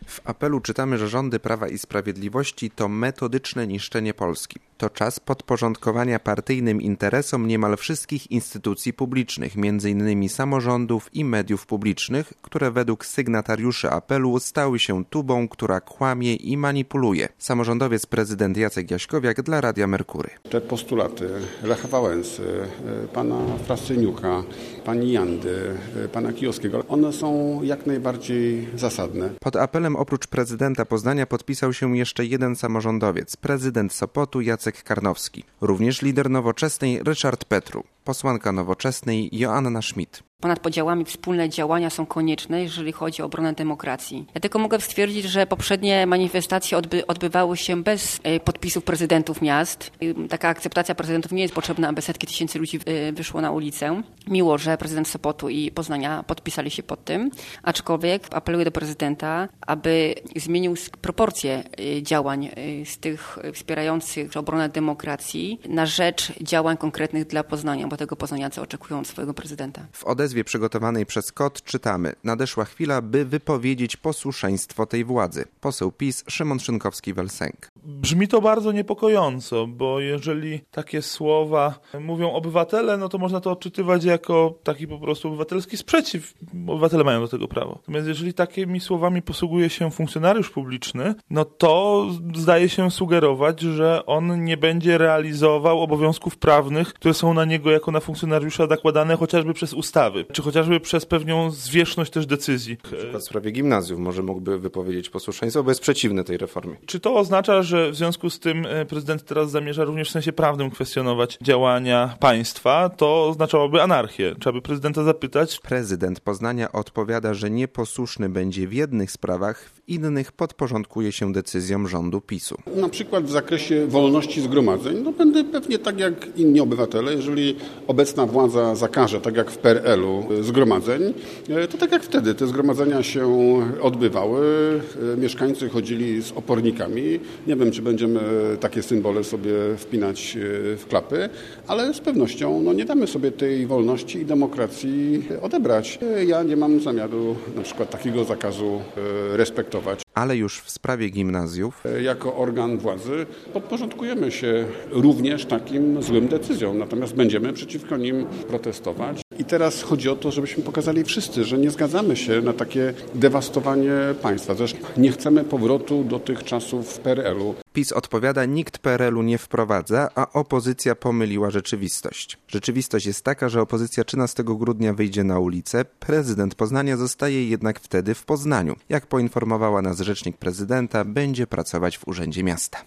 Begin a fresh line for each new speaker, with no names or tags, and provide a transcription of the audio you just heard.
W apelu czytamy, że rządy Prawa i Sprawiedliwości to metodyczne niszczenie Polski. To czas podporządkowania partyjnym interesom niemal wszystkich instytucji publicznych, m.in. samorządów i mediów publicznych, które według sygnatariuszy apelu stały się tubą, która kłamie i manipuluje. Samorządowiec prezydent Jacek Jaśkowiak dla Radia Merkury.
Te postulaty Lecha Wałęsy, pana Frasyniuka, pani Jandy, pana Kijowskiego, one są jak najbardziej zasadne.
Pod apelem oprócz prezydenta Poznania podpisał się jeszcze jeden samorządowiec, prezydent Sopotu Jacek Karnowski. Również lider Nowoczesnej Ryszard Petru, posłanka Nowoczesnej Joanna Schmidt.
Ponad podziałami wspólne działania są konieczne, jeżeli chodzi o obronę demokracji. Ja tylko mogę stwierdzić, że poprzednie manifestacje odbywały się bez podpisów prezydentów miast. Taka akceptacja prezydentów nie jest potrzebna, aby setki tysięcy ludzi wyszło na ulicę. Miło, że prezydent Sopotu i Poznania podpisali się pod tym. Aczkolwiek apeluję do prezydenta, aby zmienił proporcje działań z tych wspierających obronę demokracji na rzecz działań konkretnych dla Poznania, bo tego poznaniacy oczekują od swojego prezydenta.
W odezwie przygotowanej przez KOT czytamy: nadeszła chwila, by wypowiedzieć posłuszeństwo tej władzy. Poseł PiS Szymon Szynkowski-Welsenk.
Brzmi to bardzo niepokojąco, bo jeżeli takie słowa mówią obywatele, no to można to odczytywać jako taki po prostu obywatelski sprzeciw. Obywatele mają do tego prawo. Natomiast jeżeli takimi słowami posługuje się funkcjonariusz publiczny, no to zdaje się sugerować, że on nie będzie realizował obowiązków prawnych, które są na niego jako na funkcjonariusza nakładane chociażby przez ustawy, czy chociażby przez pewną zwierzchność też decyzji.
Na przykład w sprawie gimnazjów może mógłby wypowiedzieć posłuszeństwo, bo jest przeciwny tej reformie.
Czy to oznacza, że w związku z tym prezydent teraz zamierza również w sensie prawnym kwestionować działania państwa? To oznaczałoby anarchię. Trzeba by prezydenta zapytać.
Prezydent Poznania odpowiada, że nieposłuszny będzie w jednych sprawach, w innych podporządkuje się decyzjom rządu PiS-u.
Na przykład w zakresie wolności zgromadzeń, no będę pewnie tak jak inni obywatele, jeżeli obecna władza zakaże, tak jak w PRL-u, zgromadzeń, to tak jak wtedy te zgromadzenia się odbywały, mieszkańcy chodzili z opornikami. Nie wiem, czy będziemy takie symbole sobie wpinać w klapy, ale z pewnością nie damy sobie tej wolności i demokracji odebrać. Ja nie mam zamiaru na przykład takiego zakazu respektować.
Ale już w sprawie gimnazjów.
Jako organ władzy podporządkujemy się również takim złym decyzjom, natomiast będziemy przeciwko nim protestować. I teraz chodzi o to, żebyśmy pokazali wszyscy, że nie zgadzamy się na takie dewastowanie państwa. Zresztą nie chcemy powrotu do tych czasów PRL-u.
PiS odpowiada: nikt PRL-u nie wprowadza, a opozycja pomyliła rzeczywistość. Rzeczywistość jest taka, że opozycja 13 grudnia wyjdzie na ulicę, prezydent Poznania zostaje jednak wtedy w Poznaniu. Jak poinformowała nas rzecznik prezydenta, będzie pracować w Urzędzie Miasta.